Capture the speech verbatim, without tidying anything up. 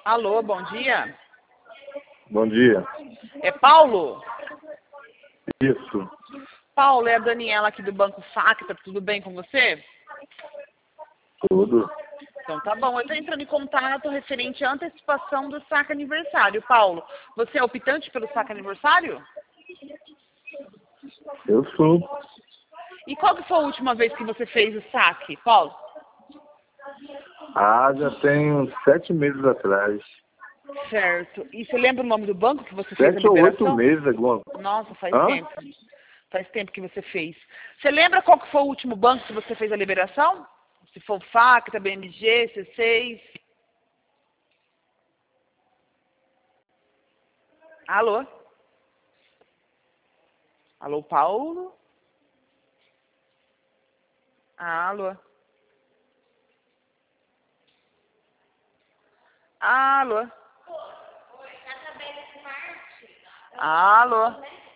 Alô, bom dia. Bom dia. É Paulo? Isso. Paulo, é a Daniela aqui do Banco Facta, tudo bem com você? Tudo. Então tá bom, eu estou entrando em contato referente à antecipação do saque aniversário. Paulo, você é optante pelo saque aniversário? Eu sou. E qual que foi a última vez que você fez o saque, Paulo? Ah, já tem uns sete meses atrás. Certo. E você lembra o nome do banco que você fez a Sete ou oito liberação? meses, alguma. Nossa, faz Hã? tempo. Faz tempo que você fez. Você lembra qual que foi o último banco que você fez a liberação? Se for Facta, B M G, C seis. Alô? Alô, Paulo? Alô? Alô? Alô?